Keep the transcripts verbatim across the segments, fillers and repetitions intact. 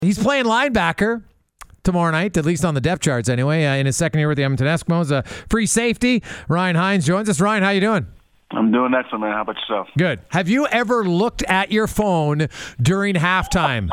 He's playing linebacker tomorrow night, at least on the depth charts anyway, uh, in his second year with the Edmonton Eskimos. Uh, free safety, Ryan Hines joins us. Ryan, how you doing? I'm doing excellent, man. How about yourself? Good. Have you ever looked at your phone during halftime?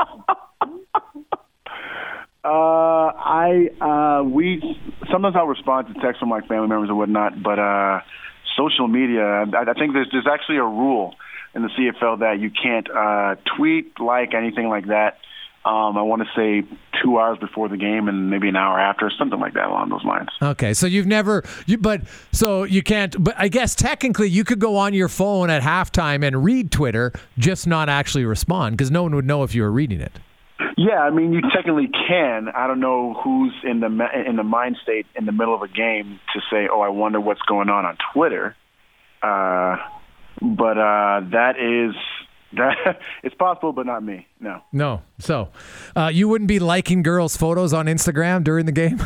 uh, I uh, we sometimes I'll respond to texts from like family members and whatnot, but uh, social media. I, I think there's there's actually a rule in the C F L that you can't uh, tweet, like anything like that. Um, I want to say two hours before the game and maybe an hour after, something like that along those lines. Okay, so you've never, you, but so you can't. But I guess technically you could go on your phone at halftime and read Twitter, just not actually respond because no one would know if you were reading it. Yeah, I mean you technically can. I don't know who's in the in the mind state in the middle of a game to say, "Oh, I wonder what's going on on Twitter." Uh, but uh, that is. That, it's possible, but not me. No. No. So, uh, you wouldn't be liking girls' photos on Instagram during the game?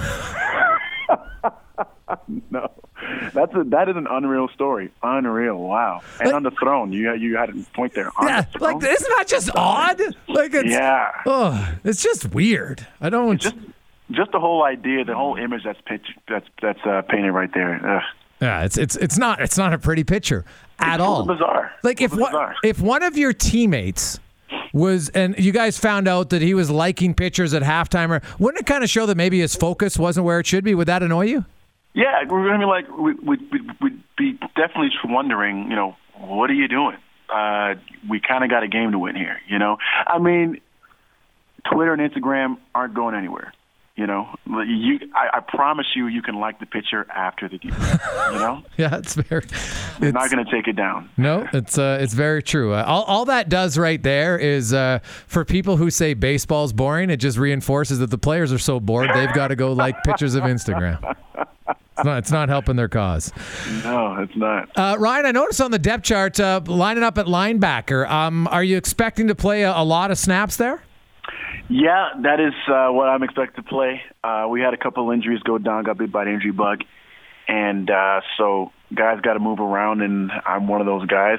No. That's a, that is an unreal story. Unreal. Wow. And like, on the throne, you you had a point there. On yeah. The throne? Like, isn't that just odd? Like, it's, yeah. Oh, it's just weird. I don't. Just, just the whole idea, the whole image that's pitch, that's that's uh, painted right there. Ugh. Yeah, it's it's it's not it's not a pretty picture at it's all. Bizarre. Like if one, if one of your teammates was, and you guys found out that he was liking pictures at halftime, or wouldn't it kind of show that maybe his focus wasn't where it should be? Would that annoy you? Yeah, I mean, like we we'd, we'd be definitely wondering, you know, what are you doing? Uh, we kind of got a game to win here, you know. I mean, Twitter and Instagram aren't going anywhere. You know, you. I, I promise you, you can like the picture after the game. You know. Yeah, it's very. They're it's, not going to take it down. No, it's uh, it's very true. Uh, all all that does right there is uh, for people who say baseball's boring, it just reinforces that the players are so bored they've got to go like pictures of Instagram. It's not, it's not helping their cause. No, it's not. Uh, Ryan, I noticed on the depth chart, uh, lining up at linebacker. Um, are you expecting to play a, a lot of snaps there? Yeah, that is uh, what I'm expected to play. Uh, we had a couple injuries go down, got bit by the injury bug. And uh, so guys got to move around, and I'm one of those guys.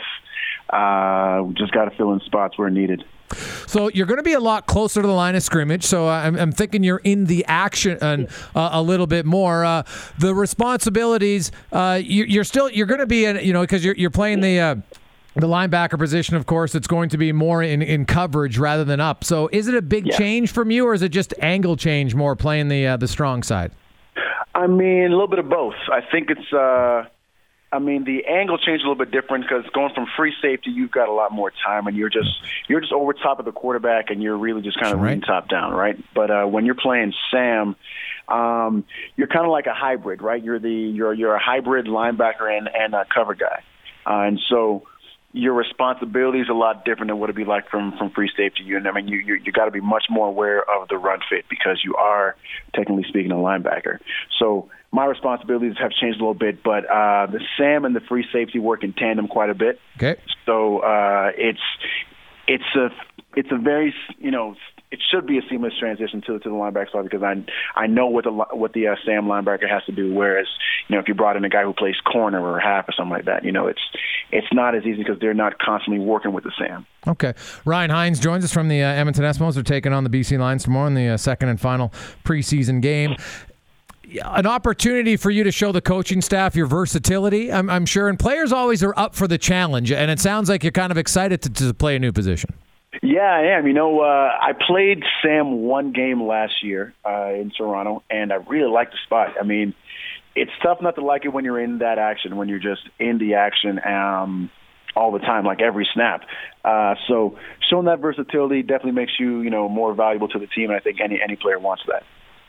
Uh, just got to fill in spots where needed. So you're going to be a lot closer to the line of scrimmage. So I'm, I'm thinking you're in the action and, uh, a little bit more. Uh, the responsibilities, uh, you, you're still you're going to be in, you know, because you're you're playing the. Uh, The linebacker position, of course, it's going to be more in, in coverage rather than up. So is it a big yeah. change from you, or is it just angle change more playing the uh, the strong side? I mean, a little bit of both. I think it's, uh, I mean, the angle change a little bit different because going from free safety, you've got a lot more time, and you're just you're just over top of the quarterback, and you're really just kind of right. leaning top down, right? But uh, when you're playing Sam, um, you're kind of like a hybrid, right? You're the you're you're a hybrid linebacker and and a cover guy, uh, and so. Your responsibility is a lot different than what it'd be like from, from free safety. You, I mean, you you, you got to be much more aware of the run fit because you are, technically speaking, a linebacker. So my responsibilities have changed a little bit, but uh, the Sam and the free safety work in tandem quite a bit. Okay. So uh, it's it's a it's a very you know. It should be a seamless transition to to the linebacker spot because I I know what the what the uh, Sam linebacker has to do. Whereas you know if you brought in a guy who plays corner or half or something like that, you know it's it's not as easy because they're not constantly working with the Sam. Okay, Ryan Hines joins us from the uh, Edmonton Eskimos. They're taking on the B C Lions tomorrow in the uh, second and final preseason game. An opportunity for you to show the coaching staff your versatility, I'm, I'm sure, and players always are up for the challenge. And it sounds like you're kind of excited to, to play a new position. Yeah, I am. You know, uh, I played Sam one game last year uh, in Toronto, and I really liked the spot. I mean, it's tough not to like it when you're in that action, when you're just in the action um, all the time, like every snap. Uh, so showing that versatility definitely makes you, you know, more valuable to the team, and I think any any player wants that.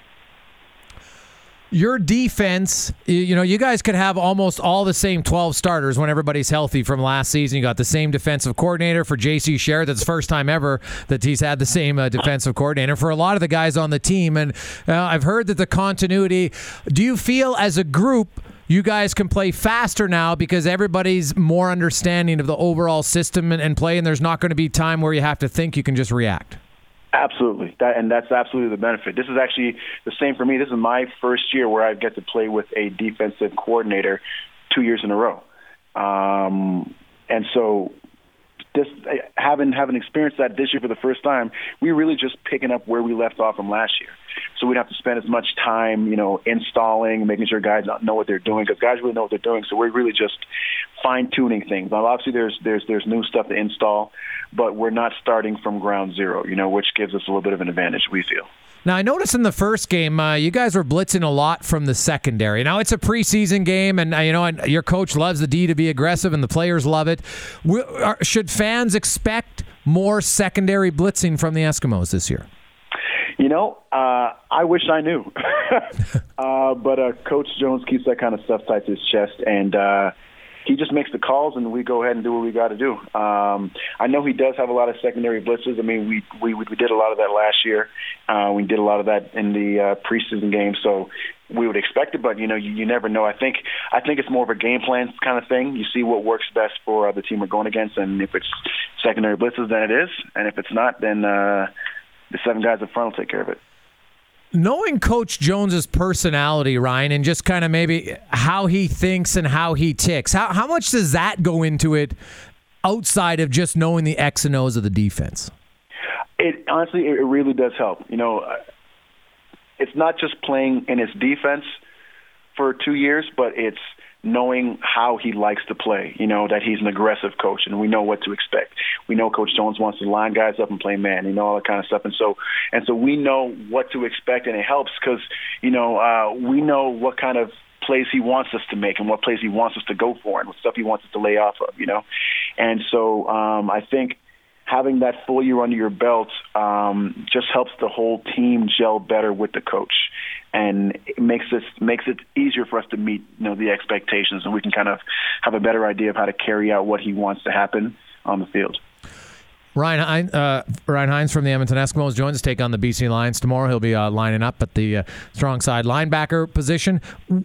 Your defense, you know, you guys could have almost all the same twelve starters when everybody's healthy from last season. You got the same defensive coordinator for J C Sherritt. That's the first time ever that he's had the same uh, defensive coordinator for a lot of the guys on the team. And uh, I've heard that the continuity, do you feel as a group you guys can play faster now because everybody's more understanding of the overall system and, and play, and there's not going to be time where you have to think, you can just react? Absolutely, that, and that's absolutely the benefit. This is actually the same for me. This is my first year where I get to play with a defensive coordinator two years in a row. Um, and so this having having experienced that this year for the first time, we really just picking up where we left off from last year. So we'd have to spend as much time, you know, installing, making sure guys know what they're doing, because guys really know what they're doing. So we're really just fine tuning things. Now, obviously, there's there's there's new stuff to install, but we're not starting from ground zero, you know, which gives us a little bit of an advantage, we feel. Now, I noticed in the first game, uh, you guys were blitzing a lot from the secondary. Now, it's a preseason game, and uh, you know, and your coach loves the D to be aggressive, and the players love it. We, are, should fans expect more secondary blitzing from the Eskimos this year? You know, uh, I wish I knew. uh, but uh, Coach Jones keeps that kind of stuff tight to his chest, and uh, he just makes the calls, and we go ahead and do what we got to do. Um, I know he does have a lot of secondary blitzes. I mean, we we we did a lot of that last year. Uh, we did a lot of that in the uh, preseason game, so we would expect it. But you know, you, you never know. I think I think it's more of a game plan kind of thing. You see what works best for uh, the team we're going against, and if it's secondary blitzes, then it is, and if it's not, then uh, the seven guys up front will take care of it. Knowing Coach Jones's personality, Ryan, and just kind of maybe how he thinks and how he ticks, how how much does that go into it outside of just knowing the X and O's of the defense? It honestly, it really does help. You know, it's not just playing in his defense for two years, but it's knowing how he likes to play, you know, that he's an aggressive coach, and we know what to expect. We know Coach Jones wants to line guys up and play man, you know, all that kind of stuff. And so and so we know what to expect, and it helps because, you know, uh, we know what kind of plays he wants us to make and what plays he wants us to go for and what stuff he wants us to lay off of, you know. And so um, I think having that full year under your belt um, just helps the whole team gel better with the coach. And it makes it makes it easier for us to meet, you know, the expectations, and we can kind of have a better idea of how to carry out what he wants to happen on the field. Ryan uh, Ryan Hines from the Edmonton Eskimos joins us to take on the B C Lions tomorrow. He'll be uh, lining up at the uh, strong side linebacker position.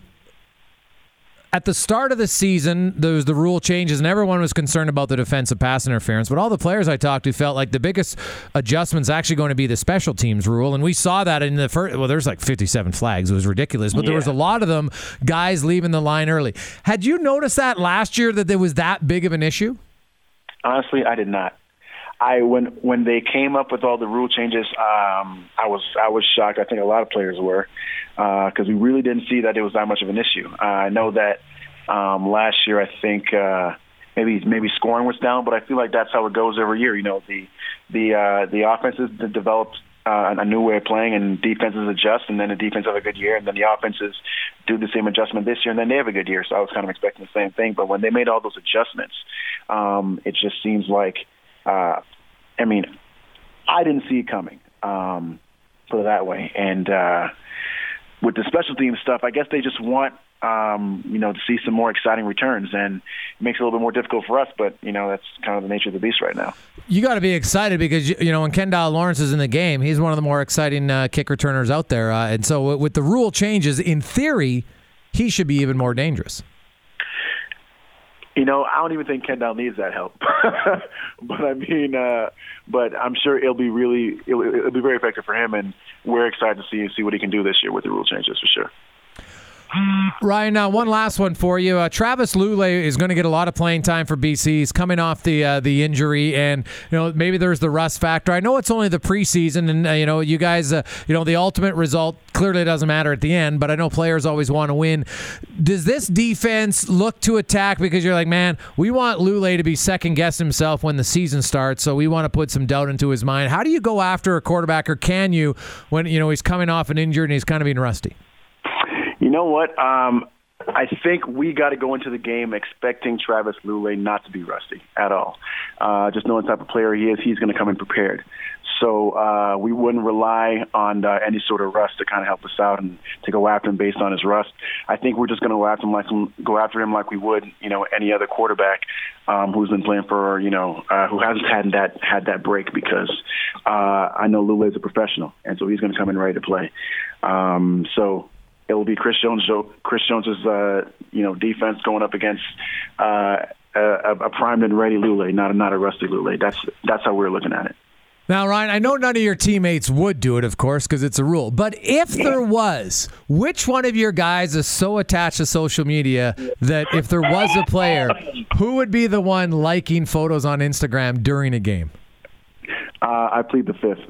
At the start of the season, there was the rule changes, and everyone was concerned about the defensive pass interference. But all the players I talked to felt like the biggest adjustment's actually going to be the special teams rule. And we saw that in the first, well, there's like fifty-seven flags. It was ridiculous. But yeah. There was a lot of them, guys leaving the line early. Had you noticed that last year, that there was that big of an issue? Honestly, I did not. I when when they came up with all the rule changes, um, I was I was shocked. I think a lot of players were, because uh, we really didn't see that it was that much of an issue. Uh, I know that um, last year, I think uh, maybe maybe scoring was down, but I feel like that's how it goes every year. You know, the the uh, the offenses developed uh, a new way of playing, and defenses adjust, and then the defense have a good year, and then the offenses do the same adjustment this year, and then they have a good year. So I was kind of expecting the same thing. But when they made all those adjustments, um, it just seems like. Uh, I mean, I didn't see it coming, um, put it that way. And uh, with the special team stuff, I guess they just want, um, you know, to see some more exciting returns. And it makes it a little bit more difficult for us, but, you know, that's kind of the nature of the beast right now. You got to be excited because, you know, when Kendall Lawrence is in the game, he's one of the more exciting uh, kick returners out there. Uh, and so with the rule changes, in theory, he should be even more dangerous. You know, I don't even think Kendall needs that help. But I mean, uh, but I'm sure it'll be really, it'll, it'll be very effective for him, and we're excited to see see what he can do this year with the rule changes for sure. Ryan, uh, one last one for you. Uh, Travis Lulay is going to get a lot of playing time for B C. He's coming off the uh, the injury, and you know maybe there's the rust factor. I know it's only the preseason, and uh, you know you guys, uh, you know the ultimate result clearly doesn't matter at the end. But I know players always want to win. Does this defense look to attack because you're like, man, we want Lulay to be second guess himself when the season starts, so we want to put some doubt into his mind. How do you go after a quarterback, or can you, when you know he's coming off an injury and he's kind of being rusty? You know what? Um, I think we got to go into the game expecting Travis Lulay not to be rusty at all. Uh, just knowing the type of player he is, he's going to come in prepared. So uh, we wouldn't rely on uh, any sort of rust to kind of help us out and to go after him based on his rust. I think we're just going to go after him like go after him like we would, you know, any other quarterback um, who's been playing for, you know, uh, who hasn't had that had that break, because uh, I know Lulay's a professional, and so he's going to come in ready to play. Um, so. It will be Chris Jones. Chris Jones's, uh, you know, defense going up against uh, a, a primed and ready Lulay, not a, not a rusty Lulay. That's that's how we're looking at it. Now, Ryan, I know none of your teammates would do it, of course, because it's a rule. But if there was, which one of your guys is so attached to social media that if there was a player, who would be the one liking photos on Instagram during a game? Uh, I plead the fifth.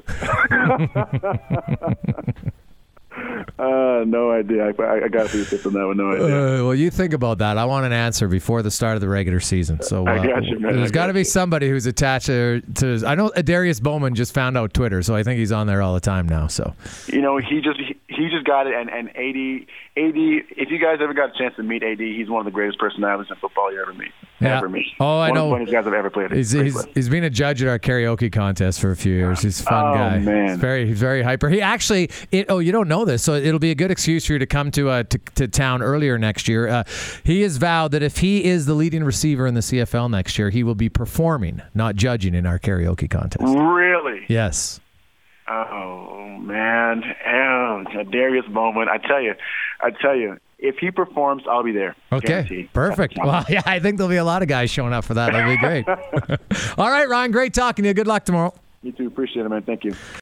Uh, no idea. I, I, I got to plead the fifth on that one. No idea. Uh, well, you think about that. I want an answer before the start of the regular season. So uh, I got you, man. there's got to be you. somebody who's attached to, to. I know Adarius Bowman just found out Twitter, so I think he's on there all the time now. So you know, he just he, he just got it. And and A D, A D. If you guys ever got a chance to meet A D, he's one of the greatest personalities in football you ever meet. Yeah. Ever meet. Oh, I one know. Of the funniest guys I've ever played. He's he's, he's been a judge at our karaoke contest for a few years. He's a fun oh, guy. Man. He's very he's very hyper. He actually. It, oh, you don't know this, so it'll be a good excuse for you to come to uh, to, to town earlier next year. Uh, he has vowed that if he is the leading receiver in the C F L next year, he will be performing, not judging, in our karaoke contest. Really? Yes. Oh man, oh, Darius Bowman. I tell you, I tell you, if he performs, I'll be there. Okay, Guaranteed. perfect. Well, yeah, I think there'll be a lot of guys showing up for that. That'll be great. All right, Ryan, great talking to you. Good luck tomorrow. You too. Appreciate it, man. Thank you.